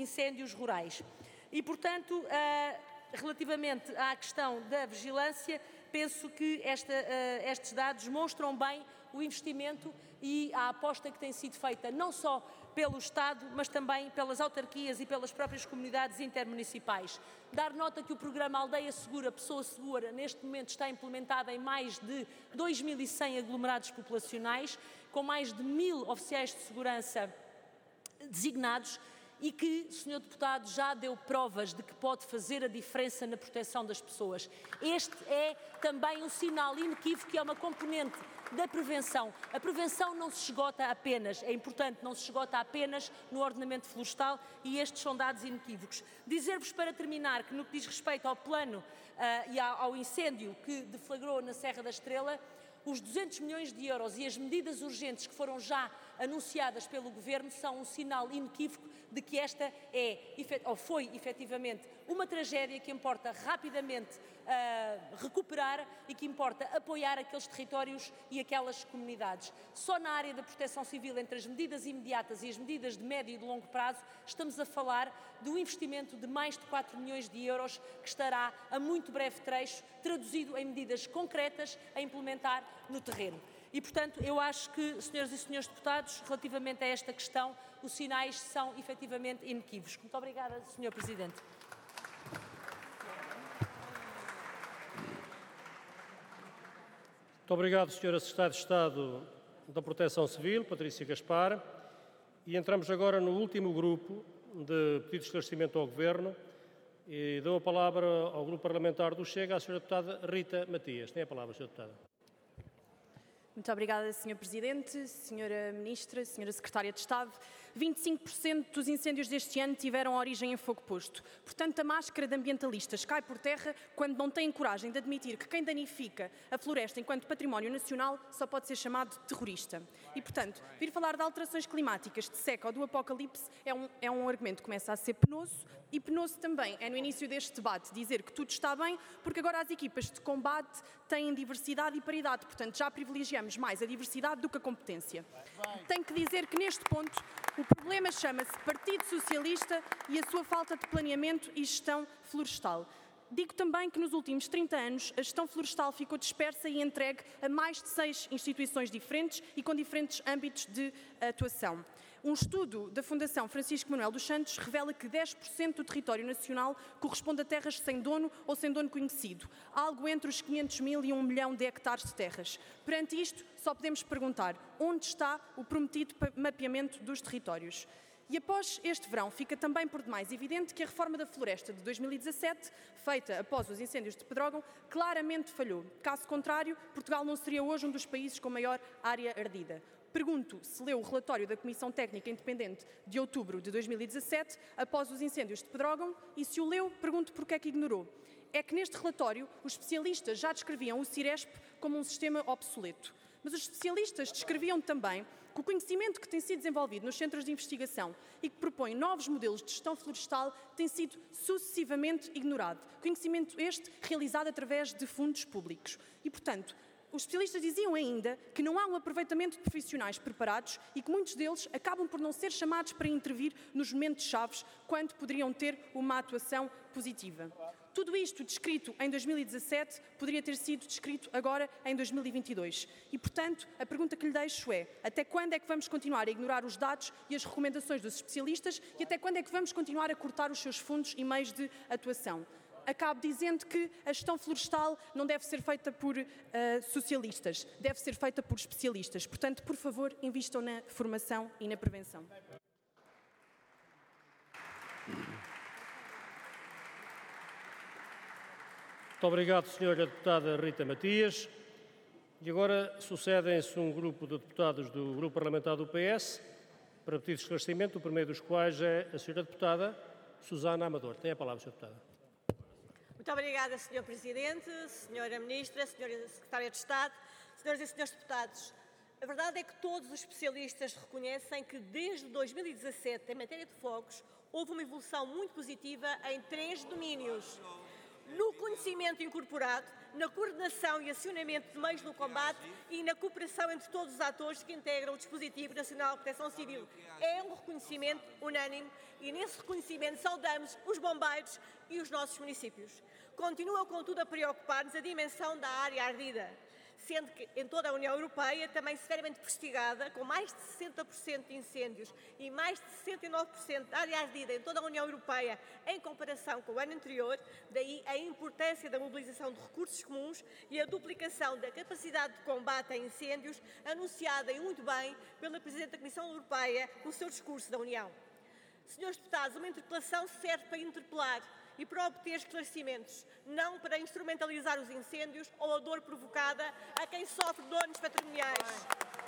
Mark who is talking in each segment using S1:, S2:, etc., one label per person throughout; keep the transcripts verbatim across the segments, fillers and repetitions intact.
S1: incêndios rurais. E, portanto, relativamente à questão da vigilância, penso que esta, estes dados mostram bem o investimento e a aposta que tem sido feita não só pelo Estado, mas também pelas autarquias e pelas próprias comunidades intermunicipais. Dar nota que o programa Aldeia Segura, Pessoa Segura, neste momento está implementado em mais de dois mil e cem aglomerados populacionais, com mais de mil oficiais de segurança designados, e que, senhor Deputado, já deu provas de que pode fazer a diferença na proteção das pessoas. Este é também um sinal inequívoco que é uma componente da prevenção. A prevenção não se esgota apenas, é importante, não se esgota apenas no ordenamento florestal, e estes são dados inequívocos. Dizer-vos para terminar que no que diz respeito ao plano uh, e ao incêndio que deflagrou na Serra da Estrela, os duzentos milhões de euros e as medidas urgentes que foram já anunciadas pelo Governo são um sinal inequívoco de que esta é, ou foi efetivamente, uma tragédia que importa rapidamente uh, recuperar e que importa apoiar aqueles territórios e aquelas comunidades. Só na área da proteção civil, entre as medidas imediatas e as medidas de médio e de longo prazo, estamos a falar de um investimento de mais de quatro milhões de euros que estará a muito breve trecho traduzido em medidas concretas a implementar no terreno. E, portanto, eu acho que, senhoras e senhores deputados, relativamente a esta questão, os sinais são efetivamente inequívocos. Muito obrigada, senhor Presidente.
S2: Muito obrigado, senhora Secretária de Estado da Proteção Civil, Patrícia Gaspar. E entramos agora no último grupo de pedido de esclarecimento ao Governo. E dou a palavra ao Grupo Parlamentar do Chega, à senhora Deputada Rita Matias. Tem a palavra, senhora Deputada.
S3: Muito obrigada, senhor Presidente, senhora Ministra, senhora Secretária de Estado. vinte e cinco por cento dos incêndios deste ano tiveram origem em fogo posto. Portanto, a máscara de ambientalistas cai por terra quando não têm coragem de admitir que quem danifica a floresta enquanto património nacional só pode ser chamado de terrorista. E, portanto, vir falar de alterações climáticas, de seca ou do apocalipse é um, é um argumento que começa a ser penoso, e penoso também é no início deste debate dizer que tudo está bem, porque agora as equipas de combate têm diversidade e paridade, portanto já privilegiamos mais a diversidade do que a competência. Tenho que dizer que neste ponto o problema chama-se Partido Socialista e a sua falta de planeamento e gestão florestal. Digo também que nos últimos trinta anos a gestão florestal ficou dispersa e entregue a mais de seis instituições diferentes e com diferentes âmbitos de atuação. Um estudo da Fundação Francisco Manuel dos Santos revela que dez por cento do território nacional corresponde a terras sem dono ou sem dono conhecido, algo entre os quinhentos mil e um milhão de hectares de terras. Perante isto, só podemos perguntar onde está o prometido mapeamento dos territórios. E após este verão, fica também por demais evidente que a reforma da floresta de dois mil e dezassete, feita após os incêndios de Pedrógão, claramente falhou. Caso contrário, Portugal não seria hoje um dos países com maior área ardida. Pergunto se leu o relatório da Comissão Técnica Independente de outubro de dois mil e dezassete, após os incêndios de Pedrógão, e se o leu, pergunto porque é que ignorou. É que neste relatório os especialistas já descreviam o Ciresp como um sistema obsoleto. Mas os especialistas descreviam também que o conhecimento que tem sido desenvolvido nos centros de investigação e que propõe novos modelos de gestão florestal tem sido sucessivamente ignorado. Conhecimento este realizado através de fundos públicos. E, portanto, os especialistas diziam ainda que não há um aproveitamento de profissionais preparados e que muitos deles acabam por não ser chamados para intervir nos momentos chaves, quando poderiam ter uma atuação positiva. Tudo isto descrito em dois mil e dezassete poderia ter sido descrito agora em dois mil e vinte e dois. E, portanto, a pergunta que lhe deixo é: até quando é que vamos continuar a ignorar os dados e as recomendações dos especialistas e até quando é que vamos continuar a cortar os seus fundos e meios de atuação? Acabo dizendo que a gestão florestal não deve ser feita por uh, socialistas, deve ser feita por especialistas. Portanto, por favor, invistam na formação e na prevenção.
S2: Muito obrigado, senhora Deputada Rita Matias. E agora sucedem-se um grupo de deputados do Grupo Parlamentar do P S para pedido de esclarecimento, o primeiro dos quais é a senhora Deputada Susana Amador. Tem a palavra, senhora Deputada.
S4: Muito obrigada, senhor Presidente, senhora Ministra, senhora Secretária de Estado, senhoras e senhores deputados. A verdade é que todos os especialistas reconhecem que desde dois mil e dezassete, em matéria de fogos, houve uma evolução muito positiva em três domínios. No reconhecimento incorporado na coordenação e acionamento de meios no combate e na cooperação entre todos os atores que integram o Dispositivo Nacional de Proteção Civil. É um reconhecimento unânime e nesse reconhecimento saudamos os bombeiros e os nossos municípios. Continua, contudo, a preocupar-nos a dimensão da área ardida, sendo que em toda a União Europeia também severamente prestigada, com mais de sessenta por cento de incêndios e mais de sessenta e nove por cento da área ardida em toda a União Europeia em comparação com o ano anterior, daí a importância da mobilização de recursos comuns e a duplicação da capacidade de combate a incêndios anunciada e muito bem pela Presidente da Comissão Europeia no seu discurso da União. Senhores deputados, uma interpelação serve para interpelar e para obter esclarecimentos, não para instrumentalizar os incêndios ou a dor provocada a quem sofre danos patrimoniais.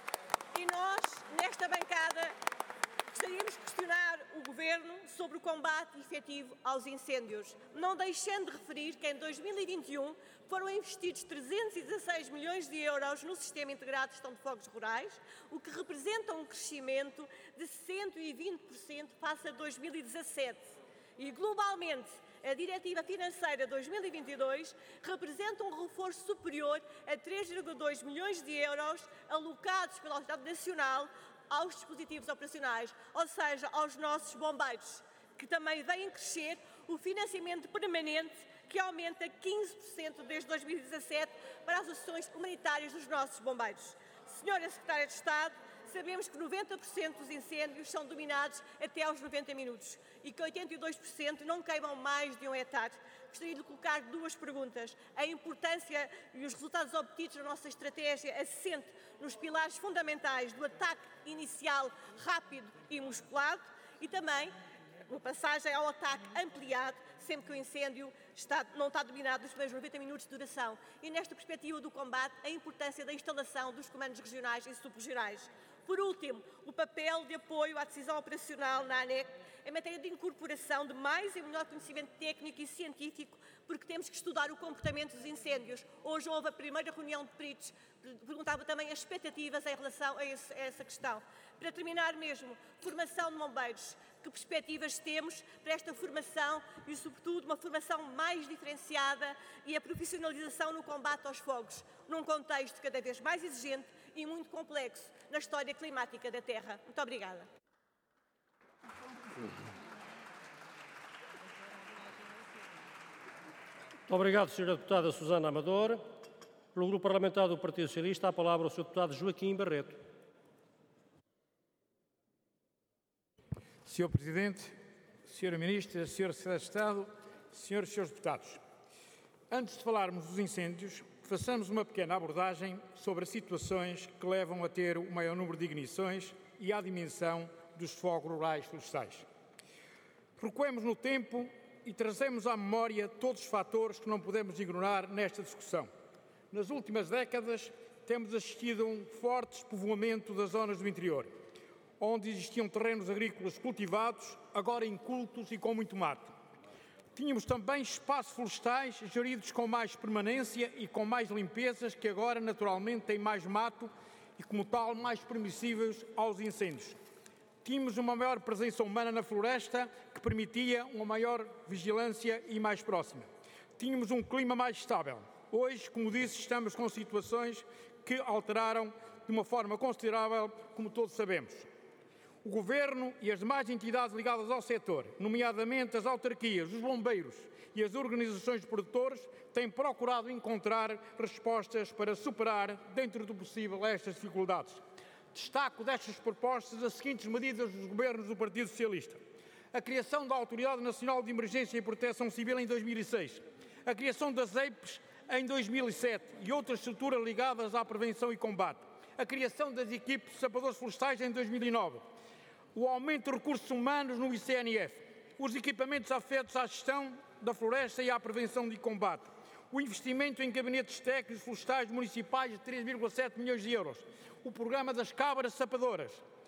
S4: E nós, nesta bancada, gostaríamos de questionar o Governo sobre o combate efetivo aos incêndios, não deixando de referir que em dois mil e vinte e um foram investidos trezentos e dezasseis milhões de euros no Sistema Integrado de Gestão de Fogos Rurais, o que representa um crescimento de cento e vinte por cento face a dois mil e dezassete. E, globalmente, a Diretiva Financeira dois mil e vinte e dois representa um reforço superior a três vírgula dois milhões de euros alocados pela Autoridade Nacional aos dispositivos operacionais, ou seja, aos nossos bombeiros, que também vêm crescer o financiamento permanente, que aumenta quinze por cento desde dois mil e dezassete para as ações humanitárias dos nossos bombeiros. Senhora Secretária de Estado, sabemos que noventa por cento dos incêndios são dominados até aos noventa minutos e que oitenta e dois por cento não queimam mais de um hectare. Gostaria de colocar duas perguntas. A importância e os resultados obtidos na nossa estratégia assente nos pilares fundamentais do ataque inicial rápido e musculado e também uma passagem ao ataque ampliado, sempre que o incêndio está, não está dominado nos primeiros noventa minutos de duração. E nesta perspectiva do combate, a importância da instalação dos comandos regionais e subregionais. Por último, o papel de apoio à decisão operacional na ANEC em matéria de incorporação de mais e melhor conhecimento técnico e científico, porque temos que estudar o comportamento dos incêndios. Hoje houve a primeira reunião de peritos, perguntava também as expectativas em relação a, esse, a essa questão. Para terminar mesmo, formação de bombeiros. Que perspectivas temos para esta formação e, sobretudo, uma formação mais diferenciada e a profissionalização no combate aos fogos, num contexto cada vez mais exigente e muito complexo na história climática da Terra. Muito obrigada.
S2: Muito obrigado, senhora Deputada Susana Amador. Pelo Grupo Parlamentar do Partido Socialista, a palavra ao senhor Deputado Joaquim Barreto.
S5: senhor Presidente, senhora Ministra, senhora Secretária de Estado, senhoras e senhores deputados. Antes de falarmos dos incêndios, façamos uma pequena abordagem sobre as situações que levam a ter o maior número de ignições e à dimensão dos fogos rurais florestais. Recuemos no tempo e trazemos à memória todos os fatores que não podemos ignorar nesta discussão. Nas últimas décadas, temos assistido a um forte despovoamento das zonas do interior, onde existiam terrenos agrícolas cultivados, agora incultos e com muito mato. Tínhamos também espaços florestais geridos com mais permanência e com mais limpezas, que agora naturalmente têm mais mato e, como tal, mais permissíveis aos incêndios. Tínhamos uma maior presença humana na floresta, que permitia uma maior vigilância e mais próxima. Tínhamos um clima mais estável. Hoje, como disse, estamos com situações que alteraram de uma forma considerável, como todos sabemos. O Governo e as demais entidades ligadas ao setor, nomeadamente as autarquias, os bombeiros e as organizações de produtores, têm procurado encontrar respostas para superar, dentro do possível, estas dificuldades. Destaco destas propostas as seguintes medidas dos governos do Partido Socialista. A criação da Autoridade Nacional de Emergência e Proteção Civil em dois mil e seis, a criação das E I Ps em dois mil e sete e outras estruturas ligadas à prevenção e combate, a criação das equipes de sapadores florestais em dois mil e nove, o aumento de recursos humanos no I C N F, os equipamentos afetos à gestão da floresta e à prevenção e combate, o investimento em gabinetes técnicos florestais municipais de três vírgula sete milhões de euros, o programa das cabras sapadoras,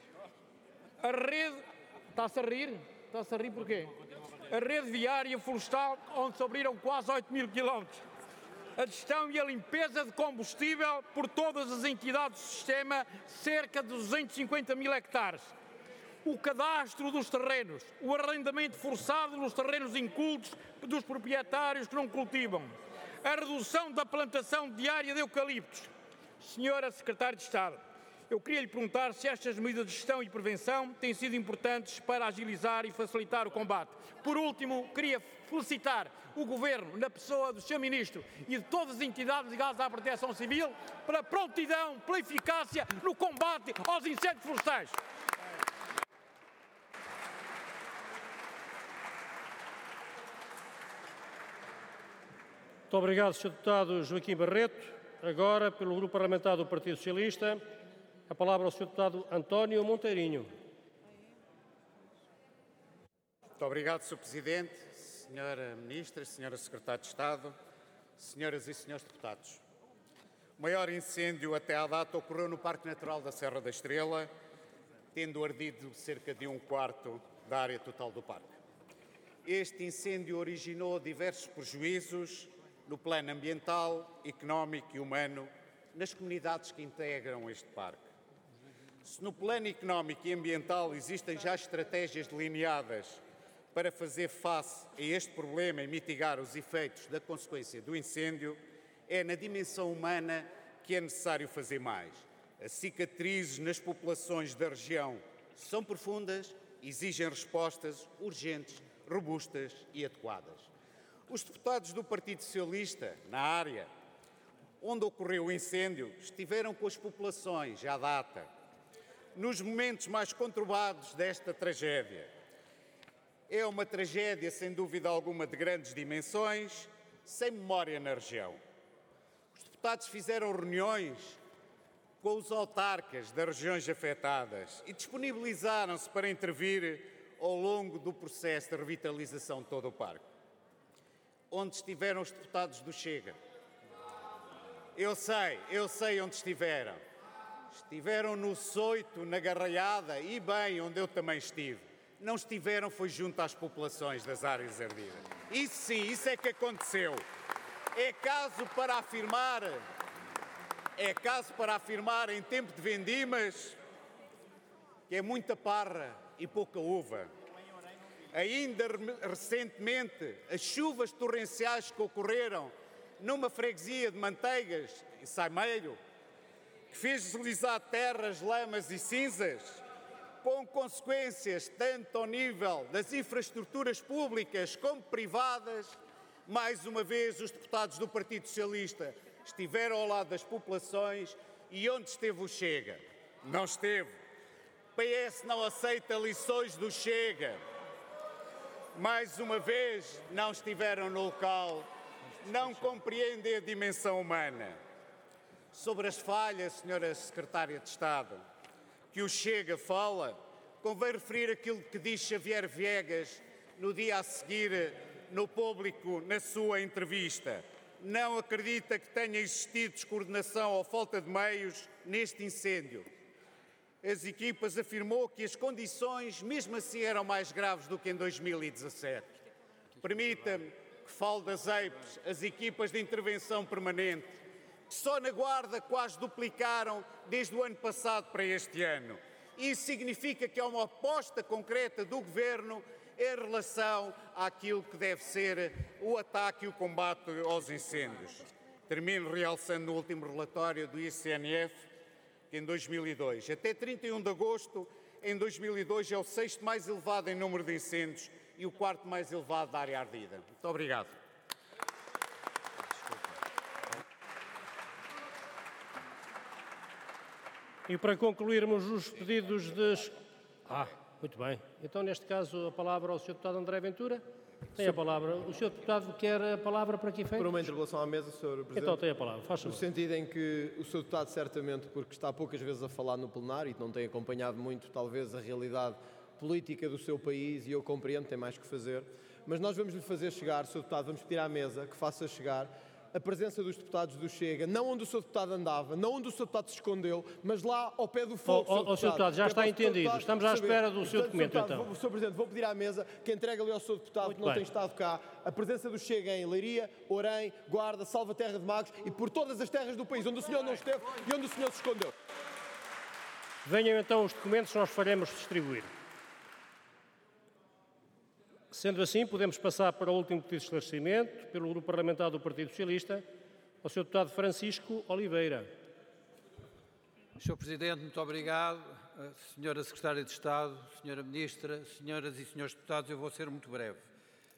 S5: a rede... Está-se a rir? Está-se a rir porquê? A rede viária florestal, onde se abriram quase oito mil quilómetros, a gestão e a limpeza de combustível por todas as entidades do sistema, cerca de duzentos e cinquenta mil hectares, o cadastro dos terrenos, o arrendamento forçado nos terrenos incultos dos proprietários que não cultivam, a redução da plantação diária de eucaliptos. Senhora Secretária de Estado, eu queria lhe perguntar se estas medidas de gestão e prevenção têm sido importantes para agilizar e facilitar o combate. Por último, queria felicitar o Governo, na pessoa do senhor Ministro e de todas as entidades ligadas à Proteção Civil, pela prontidão, pela eficácia no combate aos incêndios florestais.
S2: Muito obrigado, senhor Deputado Joaquim Barreto. Agora, pelo Grupo Parlamentar do Partido Socialista, a palavra ao senhor Deputado António Monteirinho.
S6: Muito obrigado, senhor Presidente, senhora Ministra, senhora Secretária de Estado, senhoras e senhores deputados. O maior incêndio até à data ocorreu no Parque Natural da Serra da Estrela, tendo ardido cerca de um quarto da área total do parque. Este incêndio originou diversos prejuízos no plano ambiental, económico e humano nas comunidades que integram este parque. Se no plano económico e ambiental existem já estratégias delineadas para fazer face a este problema e mitigar os efeitos da consequência do incêndio, é na dimensão humana que é necessário fazer mais. As cicatrizes nas populações da região são profundas, exigem respostas urgentes, robustas e adequadas. Os deputados do Partido Socialista, na área onde ocorreu o incêndio, estiveram com as populações à data, nos momentos mais conturbados desta tragédia. É uma tragédia, sem dúvida alguma, de grandes dimensões, sem memória na região. Os deputados fizeram reuniões com os autarcas das regiões afetadas e disponibilizaram-se para intervir ao longo do processo de revitalização de todo o parque. Onde estiveram os deputados do Chega? Eu sei, eu sei onde estiveram. Estiveram no Soito, na Garraiada e bem, onde eu também estive. Não estiveram, foi junto às populações das áreas ardidas. Isso sim, isso é que aconteceu. É caso para afirmar, é caso para afirmar em tempo de vendimas que é muita parra e pouca uva. Ainda recentemente, as chuvas torrenciais que ocorreram numa freguesia de Manteigas, em Saimeiro, que fez deslizar terras, lamas e cinzas, com consequências tanto ao nível das infraestruturas públicas como privadas. Mais uma vez, os deputados do Partido Socialista estiveram ao lado das populações. E onde esteve o Chega? Não esteve. O P S não aceita lições do Chega. Mais uma vez, não estiveram no local, não compreendem a dimensão humana. Sobre as falhas, senhora Secretária de Estado, que o Chega fala, convém referir aquilo que diz Xavier Viegas no dia a seguir, no público, na sua entrevista. Não acredita que tenha existido descoordenação ou falta de meios neste incêndio. As equipas afirmou que as condições, mesmo assim, eram mais graves do que em dois mil e dezassete. Permita-me que fale das E I Ps, as equipas de intervenção permanente, que só na Guarda quase duplicaram desde o ano passado para este ano. Isso significa que há uma aposta concreta do Governo em relação àquilo que deve ser o ataque e o combate aos incêndios. Termino realçando no último relatório do I C N F, que em dois mil e dois, até trinta e um de agosto, em dois mil e dois, é o sexto mais elevado em número de incêndios e o quarto mais elevado da área ardida. Muito obrigado.
S2: E para concluirmos os pedidos de... Ah, muito bem. Então, neste caso, a palavra ao senhor Deputado André Ventura. Tem a palavra. O senhor Deputado quer a palavra para que efeito?
S7: Para uma interpelação à mesa, senhor Presidente.
S2: Então tem a palavra, faz favor.
S7: No sentido em que o senhor Deputado, certamente, porque está poucas vezes a falar no plenário e não tem acompanhado muito, talvez, a realidade política do seu país, e eu compreendo, tem mais que fazer, mas nós vamos lhe fazer chegar, senhor Deputado, vamos pedir à mesa que faça chegar a presença dos deputados do Chega, não onde o senhor Deputado andava, não onde o senhor Deputado se escondeu, mas lá ao pé do fogo,
S2: oh, oh, senhor Deputado, já está entendido. Estamos à espera do seu documento,
S7: então. Vou, senhor Presidente, vou pedir à mesa que entregue ali ao senhor Deputado, muito que não bem. Tem estado cá, a presença do Chega em Leiria, Orém, Guarda, Salvaterra de Magos e por todas as terras do país onde o senhor não esteve e onde o senhor se escondeu.
S2: Venham então os documentos que nós faremos distribuir. Sendo assim, podemos passar para o último pedido de esclarecimento, pelo Grupo Parlamentar do Partido Socialista, ao senhor Deputado Francisco Oliveira.
S8: senhor Presidente, muito obrigado. Senhora Secretária de Estado, Senhora Ministra, Senhoras e Senhores Deputados, eu vou ser muito breve.